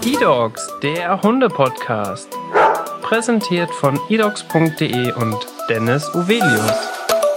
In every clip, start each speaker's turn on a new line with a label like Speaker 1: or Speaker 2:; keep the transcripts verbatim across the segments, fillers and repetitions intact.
Speaker 1: eDogs, der Hunde-Podcast. Präsentiert von edogs punkt de und Dennis Uvelius.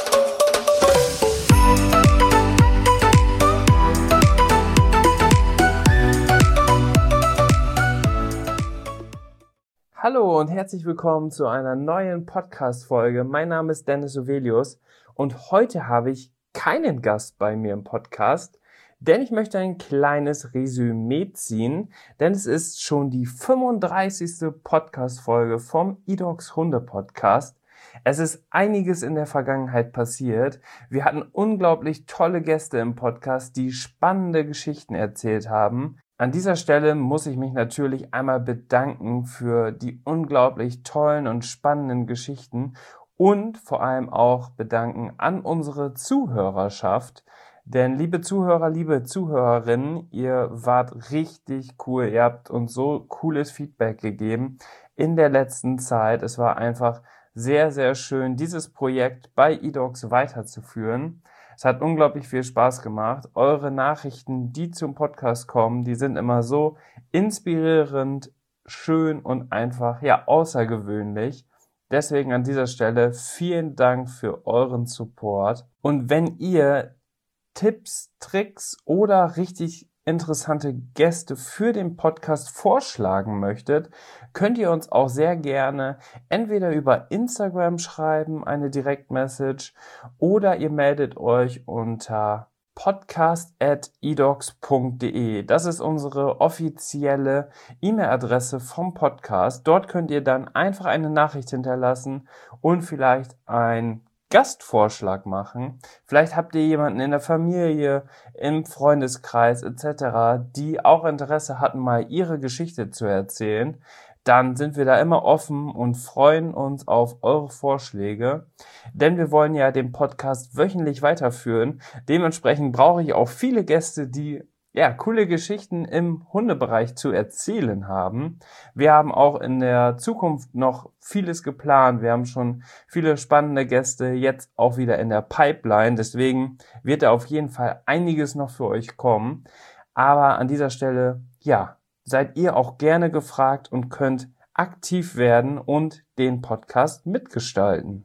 Speaker 1: Hallo und herzlich willkommen zu einer neuen Podcast-Folge. Mein Name ist Dennis Uvelius und heute habe ich keinen Gast bei mir im Podcast, denn ich möchte ein kleines Resümee ziehen, denn es ist schon die fünfunddreißigste Podcast-Folge vom eDogs Hunde-Podcast. Es ist einiges in der Vergangenheit passiert. Wir hatten unglaublich tolle Gäste im Podcast, die spannende Geschichten erzählt haben. An dieser Stelle muss ich mich natürlich einmal bedanken für die unglaublich tollen und spannenden Geschichten und vor allem auch bedanken an unsere Zuhörerschaft. Denn liebe Zuhörer, liebe Zuhörerinnen, ihr wart richtig cool. Ihr habt uns so cooles Feedback gegeben in der letzten Zeit. Es war einfach sehr, sehr schön, dieses Projekt bei eDogs weiterzuführen. Es hat unglaublich viel Spaß gemacht. Eure Nachrichten, die zum Podcast kommen, die sind immer so inspirierend, schön und einfach, ja, außergewöhnlich. Deswegen an dieser Stelle vielen Dank für euren Support. Und wenn ihr Tipps, Tricks oder richtig interessante Gäste für den Podcast vorschlagen möchtet, könnt ihr uns auch sehr gerne entweder über Instagram schreiben, eine Direktmessage, oder ihr meldet euch unter podcast at edogs punkt de. Das ist unsere offizielle E-Mail-Adresse vom Podcast. Dort könnt ihr dann einfach eine Nachricht hinterlassen und vielleicht ein Gastvorschlag machen. Vielleicht habt ihr jemanden in der Familie, im Freundeskreis et cetera, die auch Interesse hatten, mal ihre Geschichte zu erzählen. Dann sind wir da immer offen und freuen uns auf eure Vorschläge, denn wir wollen ja den Podcast wöchentlich weiterführen. Dementsprechend brauche ich auch viele Gäste, die ja coole Geschichten im Hundebereich zu erzählen haben. Wir haben auch in der Zukunft noch vieles geplant. Wir haben schon viele spannende Gäste jetzt auch wieder in der Pipeline. Deswegen wird da auf jeden Fall einiges noch für euch kommen. Aber an dieser Stelle, ja, seid ihr auch gerne gefragt und könnt aktiv werden und den Podcast mitgestalten.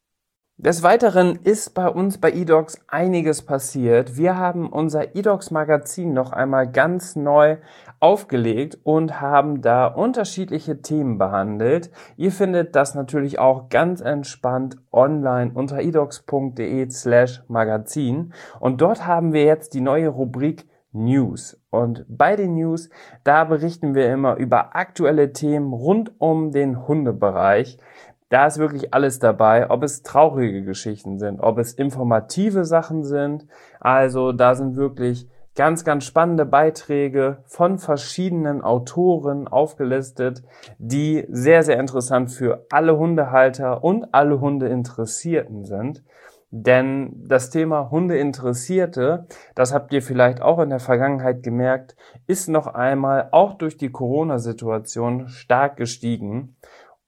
Speaker 1: Des Weiteren ist bei uns bei eDogs einiges passiert. Wir haben unser eDogs Magazin noch einmal ganz neu aufgelegt und haben da unterschiedliche Themen behandelt. Ihr findet das natürlich auch ganz entspannt online unter edogs punkt de slash magazin und dort haben wir jetzt die neue Rubrik News. Und bei den News, da berichten wir immer über aktuelle Themen rund um den Hundebereich. Da ist wirklich alles dabei, ob es traurige Geschichten sind, ob es informative Sachen sind. Also da sind wirklich ganz, ganz spannende Beiträge von verschiedenen Autoren aufgelistet, die sehr, sehr interessant für alle Hundehalter und alle Hundeinteressierten sind. Denn das Thema Hundeinteressierte, das habt ihr vielleicht auch in der Vergangenheit gemerkt, ist noch einmal auch durch die Corona-Situation stark gestiegen.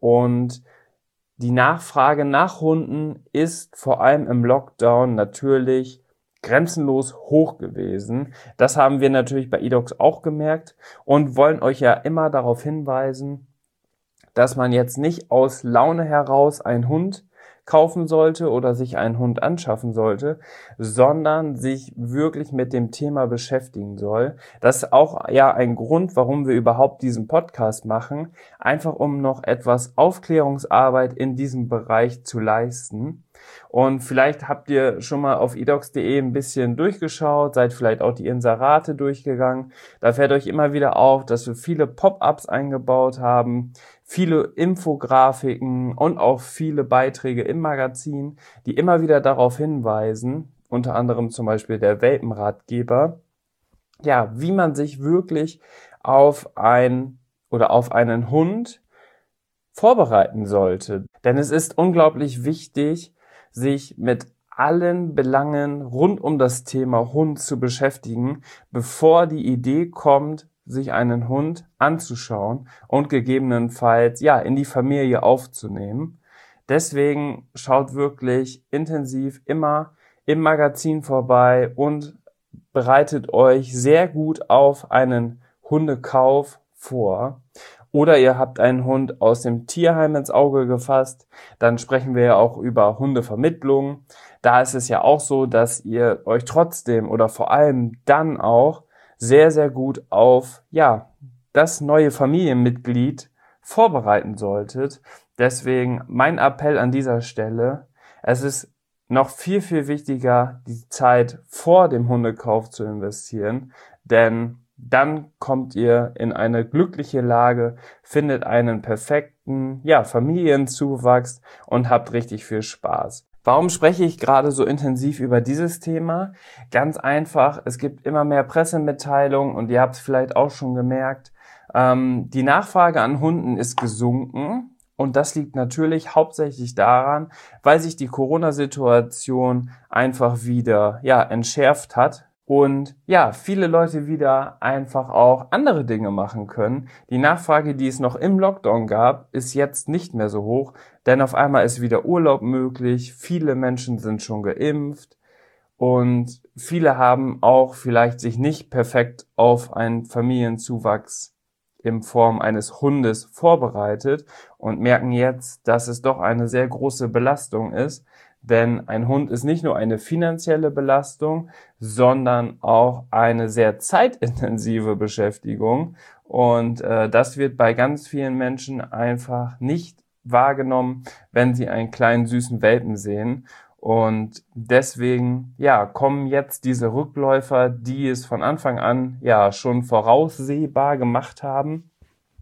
Speaker 1: Und die Nachfrage nach Hunden ist vor allem im Lockdown natürlich grenzenlos hoch gewesen. Das haben wir natürlich bei eDogs auch gemerkt und wollen euch ja immer darauf hinweisen, dass man jetzt nicht aus Laune heraus einen Hund kaufen sollte oder sich einen Hund anschaffen sollte, sondern sich wirklich mit dem Thema beschäftigen soll. Das ist auch ja ein Grund, warum wir überhaupt diesen Podcast machen, einfach um noch etwas Aufklärungsarbeit in diesem Bereich zu leisten. Und vielleicht habt ihr schon mal auf edogs punkt de ein bisschen durchgeschaut, seid vielleicht auch die Inserate durchgegangen. Da fällt euch immer wieder auf, dass wir viele Pop-ups eingebaut haben, viele Infografiken und auch viele Beiträge im Magazin, die immer wieder darauf hinweisen, unter anderem zum Beispiel der Welpenratgeber, ja, wie man sich wirklich auf ein oder auf einen Hund vorbereiten sollte. Denn es ist unglaublich wichtig, sich mit allen Belangen rund um das Thema Hund zu beschäftigen, bevor die Idee kommt, sich einen Hund anzuschauen und gegebenenfalls ja in die Familie aufzunehmen. Deswegen schaut wirklich intensiv immer im Magazin vorbei und bereitet euch sehr gut auf einen Hundekauf vor. Oder ihr habt einen Hund aus dem Tierheim ins Auge gefasst, dann sprechen wir ja auch über Hundevermittlung. Da ist es ja auch so, dass ihr euch trotzdem oder vor allem dann auch sehr, sehr gut auf, ja, das neue Familienmitglied vorbereiten solltet. Deswegen mein Appell an dieser Stelle: Es ist noch viel, viel wichtiger, die Zeit vor dem Hundekauf zu investieren, denn dann kommt ihr in eine glückliche Lage, findet einen perfekten, ja, Familienzuwachs und habt richtig viel Spaß. Warum spreche ich gerade so intensiv über dieses Thema? Ganz einfach, es gibt immer mehr Pressemitteilungen und ihr habt es vielleicht auch schon gemerkt, ähm, die Nachfrage an Hunden ist gesunken. Und das liegt natürlich hauptsächlich daran, weil sich die Corona-Situation einfach wieder, ja, entschärft hat. Und ja, viele Leute wieder einfach auch andere Dinge machen können. Die Nachfrage, die es noch im Lockdown gab, ist jetzt nicht mehr so hoch, denn auf einmal ist wieder Urlaub möglich. Viele Menschen sind schon geimpft und viele haben auch vielleicht sich nicht perfekt auf einen Familienzuwachs in Form eines Hundes vorbereitet und merken jetzt, dass es doch eine sehr große Belastung ist. Denn ein Hund ist nicht nur eine finanzielle Belastung, sondern auch eine sehr zeitintensive Beschäftigung. Und äh, das wird bei ganz vielen Menschen einfach nicht wahrgenommen, wenn sie einen kleinen süßen Welpen sehen. Und deswegen, ja, kommen jetzt diese Rückläufer, die es von Anfang an ja schon voraussehbar gemacht haben.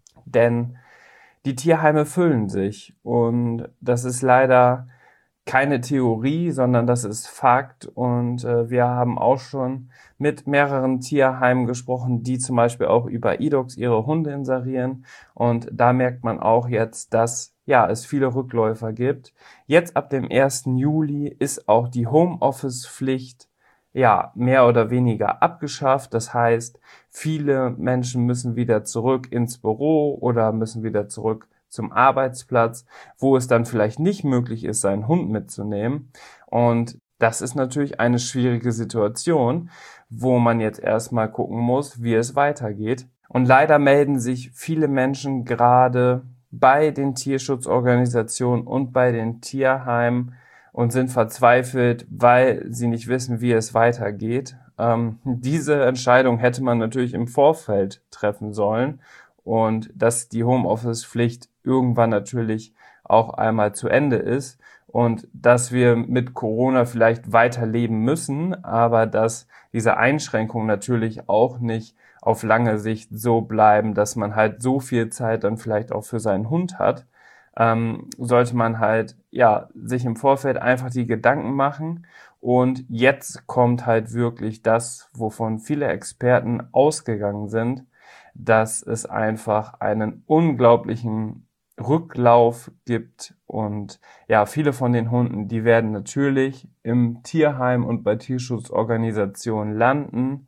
Speaker 1: Denn die Tierheime füllen sich und das ist leider keine Theorie, sondern das ist Fakt. Und äh, wir haben auch schon mit mehreren Tierheimen gesprochen, die zum Beispiel auch über eDogs ihre Hunde inserieren. Und da merkt man auch jetzt, dass ja es viele Rückläufer gibt. Jetzt ab dem ersten Juli ist auch die Homeoffice-Pflicht ja mehr oder weniger abgeschafft. Das heißt, viele Menschen müssen wieder zurück ins Büro oder müssen wieder zurück zum Arbeitsplatz, wo es dann vielleicht nicht möglich ist, seinen Hund mitzunehmen. Und das ist natürlich eine schwierige Situation, wo man jetzt erstmal gucken muss, wie es weitergeht. Und leider melden sich viele Menschen gerade bei den Tierschutzorganisationen und bei den Tierheimen und sind verzweifelt, weil sie nicht wissen, wie es weitergeht. Ähm, diese Entscheidung hätte man natürlich im Vorfeld treffen sollen. Und dass die Homeoffice-Pflicht irgendwann natürlich auch einmal zu Ende ist und dass wir mit Corona vielleicht weiterleben müssen, aber dass diese Einschränkungen natürlich auch nicht auf lange Sicht so bleiben, dass man halt so viel Zeit dann vielleicht auch für seinen Hund hat, ähm, sollte man halt ja sich im Vorfeld einfach die Gedanken machen. Und jetzt kommt halt wirklich das, wovon viele Experten ausgegangen sind, dass es einfach einen unglaublichen Rücklauf gibt und ja, viele von den Hunden, die werden natürlich im Tierheim und bei Tierschutzorganisationen landen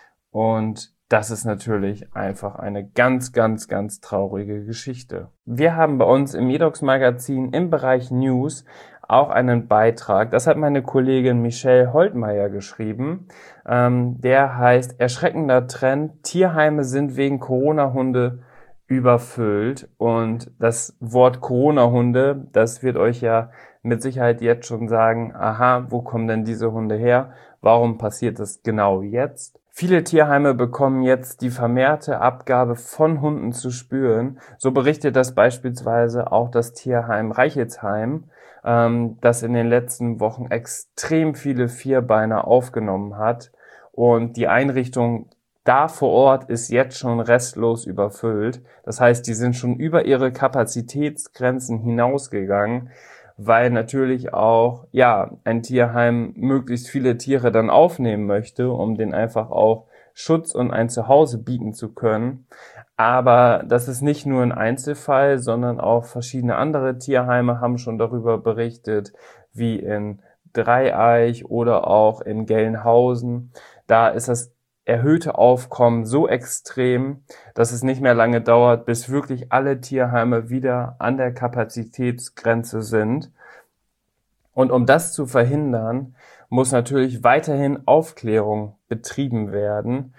Speaker 1: und das ist natürlich einfach eine ganz, ganz, ganz traurige Geschichte. Wir haben bei uns im eDogs Magazin im Bereich News auch einen Beitrag, das hat meine Kollegin Michelle Holtmeier geschrieben, ähm, der heißt Erschreckender Trend, Tierheime sind wegen Corona-Hunde überfüllt und das Wort Corona-Hunde, das wird euch ja mit Sicherheit jetzt schon sagen, aha, wo kommen denn diese Hunde her? Warum passiert das genau jetzt? Viele Tierheime bekommen jetzt die vermehrte Abgabe von Hunden zu spüren. So berichtet das beispielsweise auch das Tierheim Reichelsheim, ähm, das in den letzten Wochen extrem viele Vierbeiner aufgenommen hat. Und die Einrichtung da vor Ort ist jetzt schon restlos überfüllt. Das heißt, die sind schon über ihre Kapazitätsgrenzen hinausgegangen, weil natürlich auch ja ein Tierheim möglichst viele Tiere dann aufnehmen möchte, um denen einfach auch Schutz und ein Zuhause bieten zu können. Aber das ist nicht nur ein Einzelfall, sondern auch verschiedene andere Tierheime haben schon darüber berichtet, wie in Dreieich oder auch in Gelnhausen. Da ist das erhöhte Aufkommen so extrem, dass es nicht mehr lange dauert, bis wirklich alle Tierheime wieder an der Kapazitätsgrenze sind. Und um das zu verhindern, muss natürlich weiterhin Aufklärung betrieben werden.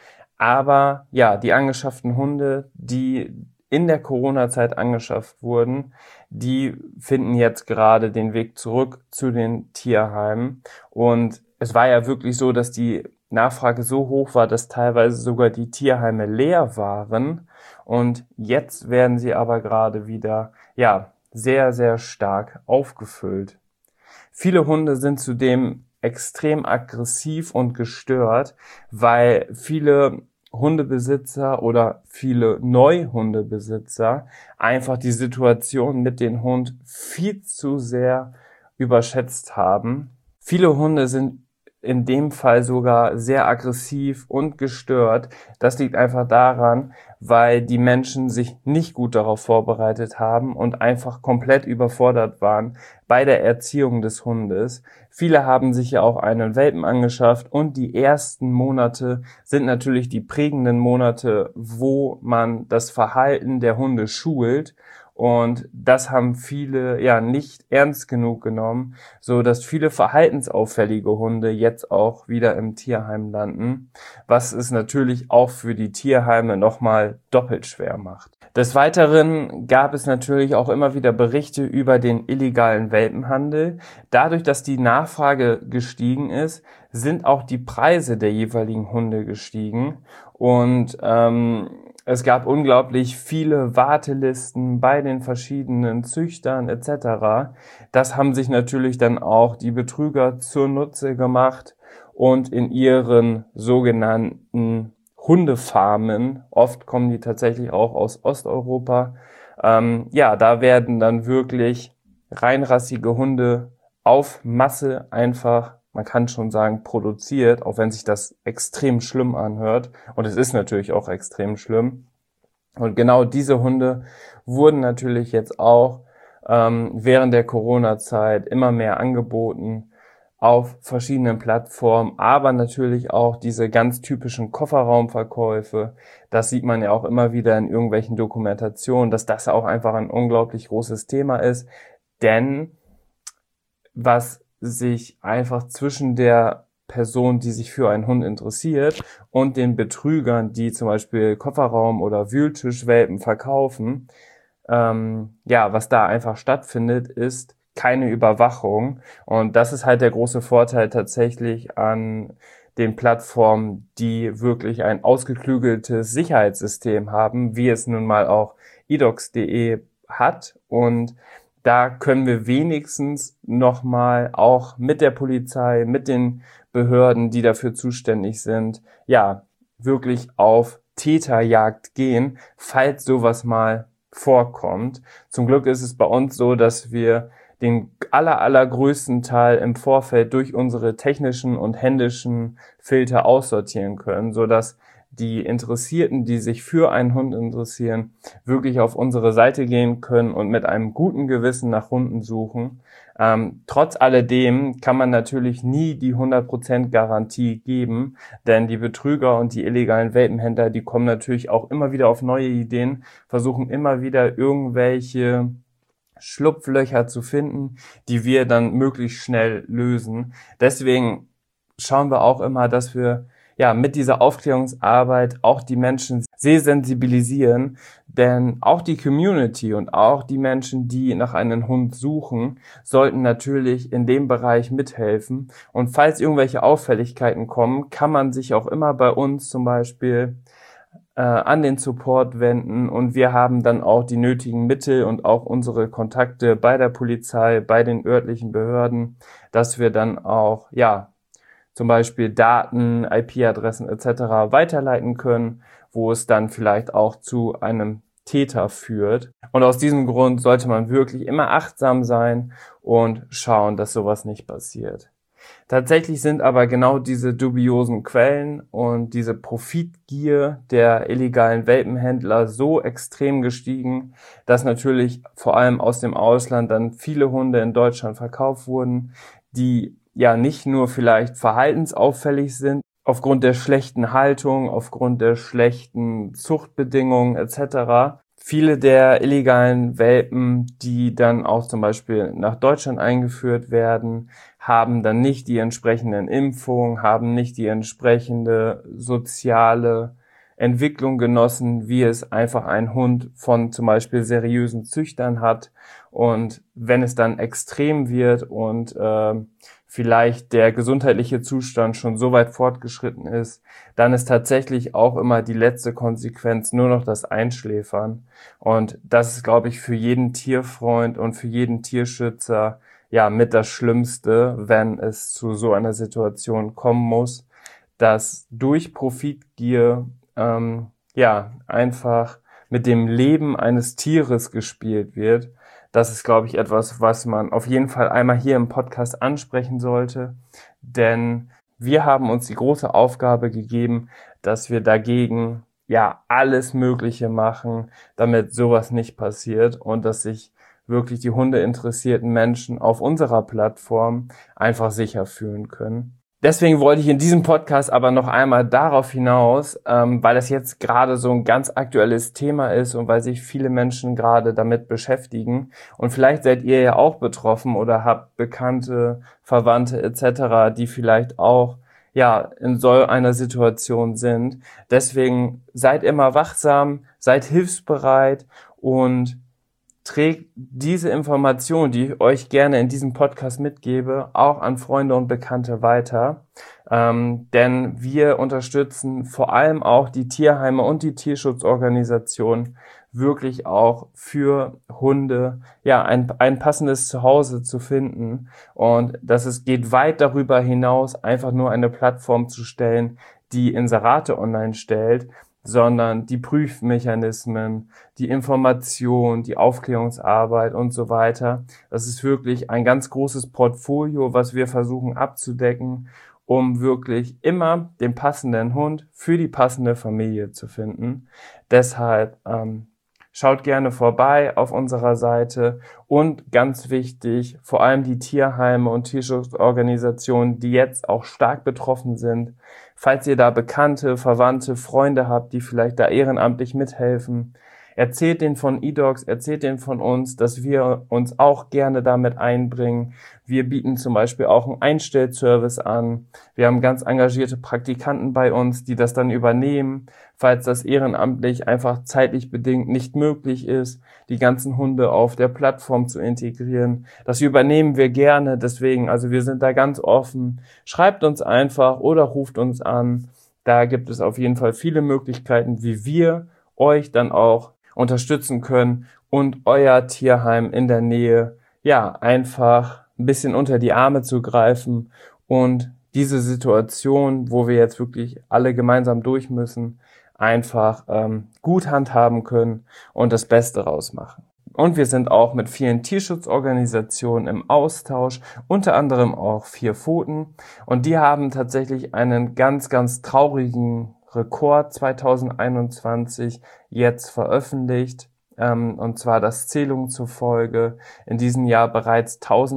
Speaker 1: Aber ja, die angeschafften Hunde, die in der Corona-Zeit angeschafft wurden, die finden jetzt gerade den Weg zurück zu den Tierheimen. Und es war ja wirklich so, dass die Nachfrage so hoch war, dass teilweise sogar die Tierheime leer waren. Und jetzt werden sie aber gerade wieder, ja, sehr, sehr stark aufgefüllt. Viele Hunde sind zudem extrem aggressiv und gestört, weil viele Hundebesitzer oder viele Neuhundebesitzer einfach die Situation mit dem Hund viel zu sehr überschätzt haben. Viele Hunde sind in dem Fall sogar sehr aggressiv und gestört. Das liegt einfach daran, weil die Menschen sich nicht gut darauf vorbereitet haben und einfach komplett überfordert waren bei der Erziehung des Hundes. Viele haben sich ja auch einen Welpen angeschafft und die ersten Monate sind natürlich die prägenden Monate, wo man das Verhalten der Hunde schult. Und das haben viele ja nicht ernst genug genommen, so dass viele verhaltensauffällige Hunde jetzt auch wieder im Tierheim landen, was es natürlich auch für die Tierheime nochmal doppelt schwer macht. Des Weiteren gab es natürlich auch immer wieder Berichte über den illegalen Welpenhandel. Dadurch, dass die Nachfrage gestiegen ist, sind auch die Preise der jeweiligen Hunde gestiegen und ähm, es gab unglaublich viele Wartelisten bei den verschiedenen Züchtern et cetera. Das haben sich natürlich dann auch die Betrüger zunutze gemacht und in ihren sogenannten Hundefarmen, oft kommen die tatsächlich auch aus Osteuropa, ähm, ja, da werden dann wirklich reinrassige Hunde auf Masse einfach, man kann schon sagen, produziert, auch wenn sich das extrem schlimm anhört. Und es ist natürlich auch extrem schlimm. Und genau diese Hunde wurden natürlich jetzt auch ähm, während der Corona-Zeit immer mehr angeboten auf verschiedenen Plattformen, aber natürlich auch diese ganz typischen Kofferraumverkäufe. Das sieht man ja auch immer wieder in irgendwelchen Dokumentationen, dass das auch einfach ein unglaublich großes Thema ist. Denn was sich einfach zwischen der Person, die sich für einen Hund interessiert, und den Betrügern, die zum Beispiel Kofferraum- oder Wühltischwelpen verkaufen, ähm, ja, was da einfach stattfindet, ist keine Überwachung. Und das ist halt der große Vorteil tatsächlich an den Plattformen, die wirklich ein ausgeklügeltes Sicherheitssystem haben, wie es nun mal auch edox punkt de hat. Und da können wir wenigstens nochmal auch mit der Polizei, mit den Behörden, die dafür zuständig sind, ja, wirklich auf Täterjagd gehen, falls sowas mal vorkommt. Zum Glück ist es bei uns so, dass wir den aller, allergrößten Teil im Vorfeld durch unsere technischen und händischen Filter aussortieren können, sodass die Interessierten, die sich für einen Hund interessieren, wirklich auf unsere Seite gehen können und mit einem guten Gewissen nach Hunden suchen. Ähm, trotz alledem kann man natürlich nie die hundert Prozent Garantie geben, denn die Betrüger und die illegalen Welpenhändler, die kommen natürlich auch immer wieder auf neue Ideen, versuchen immer wieder irgendwelche Schlupflöcher zu finden, die wir dann möglichst schnell lösen. Deswegen schauen wir auch immer, dass wir ja mit dieser Aufklärungsarbeit auch die Menschen sehr sensibilisieren, denn auch die Community und auch die Menschen, die nach einem Hund suchen, sollten natürlich in dem Bereich mithelfen. Und falls irgendwelche Auffälligkeiten kommen, kann man sich auch immer bei uns zum Beispiel äh, an den Support wenden und wir haben dann auch die nötigen Mittel und auch unsere Kontakte bei der Polizei, bei den örtlichen Behörden, dass wir dann auch ja zum Beispiel Daten, I P-Adressen et cetera weiterleiten können, wo es dann vielleicht auch zu einem Täter führt. Und aus diesem Grund sollte man wirklich immer achtsam sein und schauen, dass sowas nicht passiert. Tatsächlich sind aber genau diese dubiosen Quellen und diese Profitgier der illegalen Welpenhändler so extrem gestiegen, dass natürlich vor allem aus dem Ausland dann viele Hunde in Deutschland verkauft wurden, die ja nicht nur vielleicht verhaltensauffällig sind, aufgrund der schlechten Haltung, aufgrund der schlechten Zuchtbedingungen et cetera. Viele der illegalen Welpen, die dann auch zum Beispiel nach Deutschland eingeführt werden, haben dann nicht die entsprechenden Impfungen, haben nicht die entsprechende soziale Entwicklung genossen, wie es einfach ein Hund von zum Beispiel seriösen Züchtern hat. Und wenn es dann extrem wird und äh, vielleicht der gesundheitliche Zustand schon so weit fortgeschritten ist, dann ist tatsächlich auch immer die letzte Konsequenz nur noch das Einschläfern. Und das ist, glaube ich, für jeden Tierfreund und für jeden Tierschützer ja mit das Schlimmste, wenn es zu so einer Situation kommen muss, dass durch Profitgier ähm, ja einfach mit dem Leben eines Tieres gespielt wird. Das ist, glaube ich, etwas, was man auf jeden Fall einmal hier im Podcast ansprechen sollte, denn wir haben uns die große Aufgabe gegeben, dass wir dagegen ja alles Mögliche machen, damit sowas nicht passiert und dass sich wirklich die hundeinteressierten Menschen auf unserer Plattform einfach sicher fühlen können. Deswegen wollte ich in diesem Podcast aber noch einmal darauf hinaus, ähm, weil das jetzt gerade so ein ganz aktuelles Thema ist und weil sich viele Menschen gerade damit beschäftigen. Und vielleicht seid ihr ja auch betroffen oder habt Bekannte, Verwandte et cetera, die vielleicht auch ja in so einer Situation sind. Deswegen seid immer wachsam, seid hilfsbereit und trägt diese Information, die ich euch gerne in diesem Podcast mitgebe, auch an Freunde und Bekannte weiter. Ähm, denn wir unterstützen vor allem auch die Tierheime und die Tierschutzorganisationen wirklich auch für Hunde, ja, ein, ein passendes Zuhause zu finden. Und dass es geht weit darüber hinaus, einfach nur eine Plattform zu stellen, die Inserate online stellt, sondern die Prüfmechanismen, die Information, die Aufklärungsarbeit und so weiter. Das ist wirklich ein ganz großes Portfolio, was wir versuchen abzudecken, um wirklich immer den passenden Hund für die passende Familie zu finden. Deshalb ähm, schaut gerne vorbei auf unserer Seite und ganz wichtig, vor allem die Tierheime und Tierschutzorganisationen, die jetzt auch stark betroffen sind. Falls ihr da Bekannte, Verwandte, Freunde habt, die vielleicht da ehrenamtlich mithelfen, erzählt denen von eDogs, erzählt denen von uns, dass wir uns auch gerne damit einbringen. Wir bieten zum Beispiel auch einen Einstellservice an. Wir haben ganz engagierte Praktikanten bei uns, die das dann übernehmen, falls das ehrenamtlich einfach zeitlich bedingt nicht möglich ist, die ganzen Hunde auf der Plattform zu integrieren. Das übernehmen wir gerne, deswegen, also wir sind da ganz offen. Schreibt uns einfach oder ruft uns an. Da gibt es auf jeden Fall viele Möglichkeiten, wie wir euch dann auch unterstützen können und euer Tierheim in der Nähe, ja, einfach ein bisschen unter die Arme zu greifen und diese Situation, wo wir jetzt wirklich alle gemeinsam durch müssen, einfach ähm, gut handhaben können und das Beste rausmachen. Und wir sind auch mit vielen Tierschutzorganisationen im Austausch, unter anderem auch Vier Pfoten. Und die haben tatsächlich einen ganz, ganz traurigen Rekord zweitausendeinundzwanzig jetzt veröffentlicht, ähm, und zwar das Zählungen zufolge in diesem Jahr bereits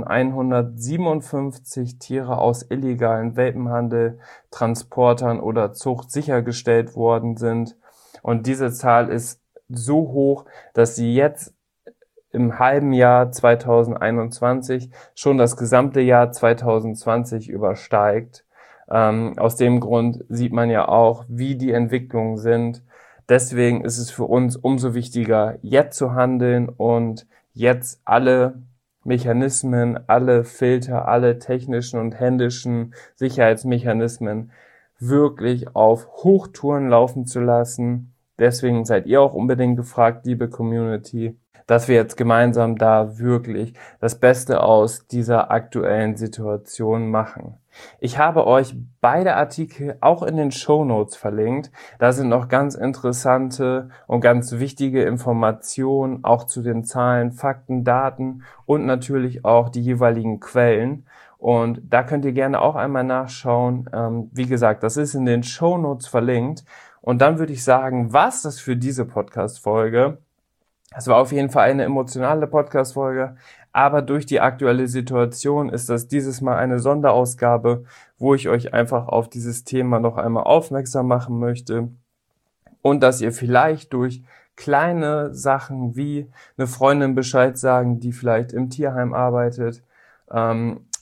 Speaker 1: eintausendeinhundertsiebenundfünfzig Tiere aus illegalen Welpenhandel, Transportern oder Zucht sichergestellt worden sind. Und diese Zahl ist so hoch, dass sie jetzt im halben Jahr zweitausendeinundzwanzig schon das gesamte Jahr zweitausendzwanzig übersteigt. Ähm, aus dem Grund sieht man ja auch, wie die Entwicklungen sind. Deswegen ist es für uns umso wichtiger, jetzt zu handeln und jetzt alle Mechanismen, alle Filter, alle technischen und händischen Sicherheitsmechanismen wirklich auf Hochtouren laufen zu lassen. Deswegen seid ihr auch unbedingt gefragt, liebe Community, dass wir jetzt gemeinsam da wirklich das Beste aus dieser aktuellen Situation machen. Ich habe euch beide Artikel auch in den Shownotes verlinkt. Da sind noch ganz interessante und ganz wichtige Informationen, auch zu den Zahlen, Fakten, Daten und natürlich auch die jeweiligen Quellen. Und da könnt ihr gerne auch einmal nachschauen. Ähm, wie gesagt, das ist in den Shownotes verlinkt. Und dann würde ich sagen, was das für diese Podcast-Folge. Es war auf jeden Fall eine emotionale Podcast-Folge, aber durch die aktuelle Situation ist das dieses Mal eine Sonderausgabe, wo ich euch einfach auf dieses Thema noch einmal aufmerksam machen möchte und dass ihr vielleicht durch kleine Sachen wie eine Freundin Bescheid sagen, die vielleicht im Tierheim arbeitet, ähm,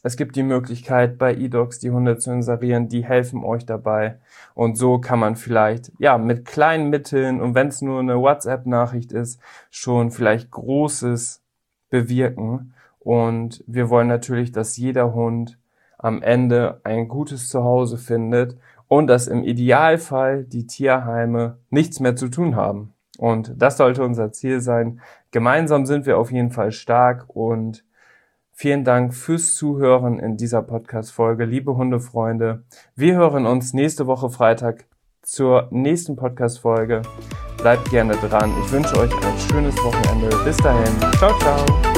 Speaker 1: Es gibt die Möglichkeit, bei eDogs die Hunde zu inserieren, die helfen euch dabei. Und so kann man vielleicht, ja, mit kleinen Mitteln und wenn es nur eine WhatsApp-Nachricht ist, schon vielleicht Großes bewirken. Und wir wollen natürlich, dass jeder Hund am Ende ein gutes Zuhause findet und dass im Idealfall die Tierheime nichts mehr zu tun haben. Und das sollte unser Ziel sein. Gemeinsam sind wir auf jeden Fall stark und vielen Dank fürs Zuhören in dieser Podcast-Folge, liebe Hundefreunde. Wir hören uns nächste Woche Freitag zur nächsten Podcast-Folge. Bleibt gerne dran. Ich wünsche euch ein schönes Wochenende. Bis dahin. Ciao, ciao.